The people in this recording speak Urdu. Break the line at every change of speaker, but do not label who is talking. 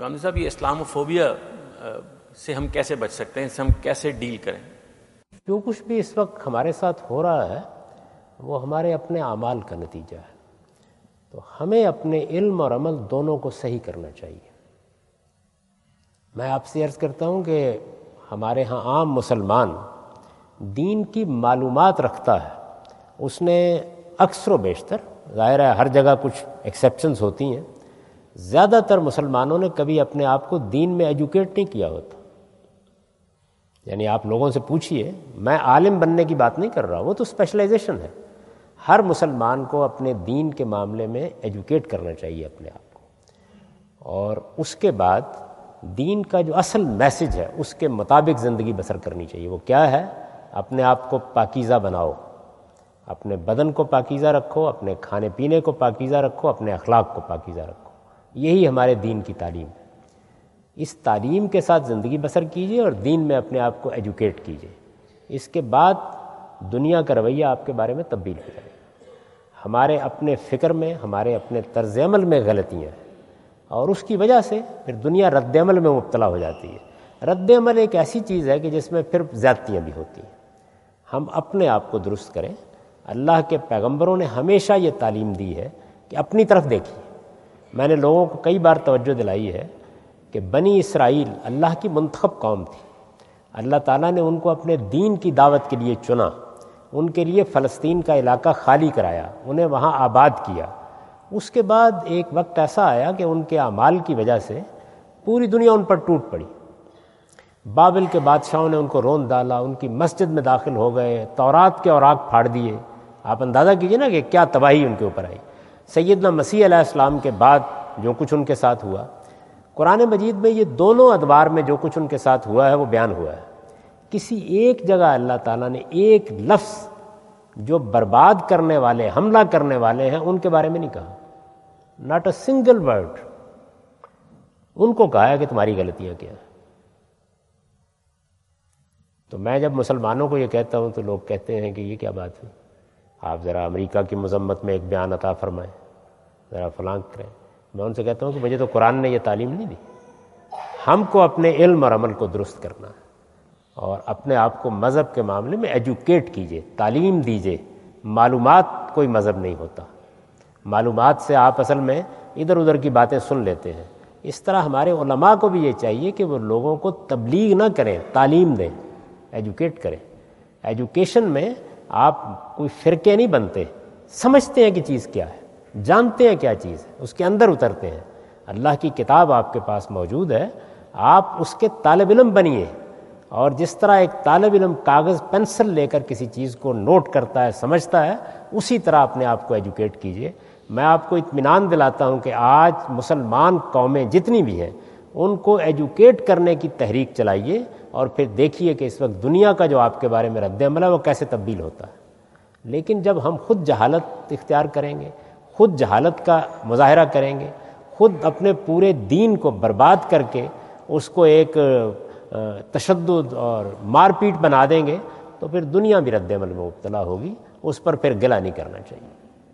گاندھی صاحب، یہ اسلاموفوبیا سے ہم کیسے بچ سکتے ہیں، اس سے ہم کیسے ڈیل کریں؟
جو کچھ بھی اس وقت ہمارے ساتھ ہو رہا ہے وہ ہمارے اپنے اعمال کا نتیجہ ہے، تو ہمیں اپنے علم اور عمل دونوں کو صحیح کرنا چاہیے۔ میں آپ سے عرض کرتا ہوں کہ ہمارے ہاں عام مسلمان دین کی معلومات رکھتا ہے، اس نے اکثر و بیشتر، ظاہر ہے ہر جگہ کچھ ایکسیپشنز ہوتی ہیں، زیادہ تر مسلمانوں نے کبھی اپنے آپ کو دین میں ایجوکیٹ نہیں کیا ہوتا۔ یعنی آپ لوگوں سے پوچھئے، میں عالم بننے کی بات نہیں کر رہا، وہ تو اسپیشلائزیشن ہے۔ ہر مسلمان کو اپنے دین کے معاملے میں ایجوکیٹ کرنا چاہیے اپنے آپ کو، اور اس کے بعد دین کا جو اصل میسج ہے اس کے مطابق زندگی بسر کرنی چاہیے۔ وہ کیا ہے؟ اپنے آپ کو پاکیزہ بناؤ، اپنے بدن کو پاکیزہ رکھو، اپنے کھانے پینے کو پاکیزہ رکھو، اپنے اخلاق کو پاکیزہ رکھو۔ یہی ہمارے دین کی تعلیم ہے۔ اس تعلیم کے ساتھ زندگی بسر کیجیے اور دین میں اپنے آپ کو ایجوکیٹ کیجیے، اس کے بعد دنیا کا رویہ آپ کے بارے میں تبدیل ہو جائے گا۔ ہمارے اپنے فکر میں، ہمارے اپنے طرز عمل میں غلطیاں ہیں، اور اس کی وجہ سے پھر دنیا رد عمل میں مبتلا ہو جاتی ہے۔ رد عمل ایک ایسی چیز ہے کہ جس میں پھر زیادتیاں بھی ہوتی ہیں۔ ہم اپنے آپ کو درست کریں۔ اللہ کے پیغمبروں نے ہمیشہ یہ تعلیم دی ہے کہ اپنی طرف دیکھیے۔ میں نے لوگوں کو کئی بار توجہ دلائی ہے کہ بنی اسرائیل اللہ کی منتخب قوم تھی، اللہ تعالیٰ نے ان کو اپنے دین کی دعوت کے لیے چنا، ان کے لیے فلسطین کا علاقہ خالی کرایا، انہیں وہاں آباد کیا۔ اس کے بعد ایک وقت ایسا آیا کہ ان کے اعمال کی وجہ سے پوری دنیا ان پر ٹوٹ پڑی۔ بابل کے بادشاہوں نے ان کو رون ڈالا، ان کی مسجد میں داخل ہو گئے، تورات کے اوراق پھاڑ دیے۔ آپ اندازہ کیجئے نا کہ کیا تباہی ان کے اوپر آئی۔ سیدنا مسیح علیہ السلام کے بعد جو کچھ ان کے ساتھ ہوا، قرآن مجید میں یہ دونوں ادوار میں جو کچھ ان کے ساتھ ہوا ہے وہ بیان ہوا ہے۔ کسی ایک جگہ اللہ تعالیٰ نے ایک لفظ جو برباد کرنے والے، حملہ کرنے والے ہیں ان کے بارے میں نہیں کہا، ناٹ اے سنگل ورڈ۔ ان کو کہا ہے کہ تمہاری غلطیاں کیا ہیں۔ تو میں جب مسلمانوں کو یہ کہتا ہوں تو لوگ کہتے ہیں کہ یہ کیا بات ہے، آپ ذرا امریکہ کی مذمت میں ایک بیان عطا فرمائیں، ذرا فلاں کریں۔ میں ان سے کہتا ہوں کہ مجھے تو قرآن نے یہ تعلیم نہیں دی۔ ہم کو اپنے علم اور عمل کو درست کرنا ہے، اور اپنے آپ کو مذہب کے معاملے میں ایجوکیٹ کیجئے، تعلیم دیجئے۔ معلومات کوئی مذہب نہیں ہوتا، معلومات سے آپ اصل میں ادھر ادھر کی باتیں سن لیتے ہیں۔ اس طرح ہمارے علماء کو بھی یہ چاہیے کہ وہ لوگوں کو تبلیغ نہ کریں، تعلیم دیں، ایجوکیٹ کریں۔ ایجوکیشن میں آپ کوئی فرقے نہیں بنتے، سمجھتے ہیں کہ چیز کیا ہے، جانتے ہیں کیا چیز ہے، اس کے اندر اترتے ہیں۔ اللہ کی کتاب آپ کے پاس موجود ہے، آپ اس کے طالب علم بنیے، اور جس طرح ایک طالب علم کاغذ پینسل لے کر کسی چیز کو نوٹ کرتا ہے، سمجھتا ہے، اسی طرح اپنے آپ کو ایجوکیٹ کیجیے۔ میں آپ کو اطمینان دلاتا ہوں کہ آج مسلمان قومیں جتنی بھی ہیں ان کو ایجوکیٹ کرنے کی تحریک چلائیے، اور پھر دیکھیے کہ اس وقت دنیا کا جو آپ کے بارے میں رد عمل ہے وہ کیسے تبدیل ہوتا ہے۔ لیکن جب ہم خود جہالت اختیار کریں گے، خود جہالت کا مظاہرہ کریں گے، خود اپنے پورے دین کو برباد کر کے اس کو ایک تشدد اور مار پیٹ بنا دیں گے، تو پھر دنیا بھی رد عمل میں مبتلا ہوگی۔ اس پر پھر گلہ نہیں کرنا چاہیے۔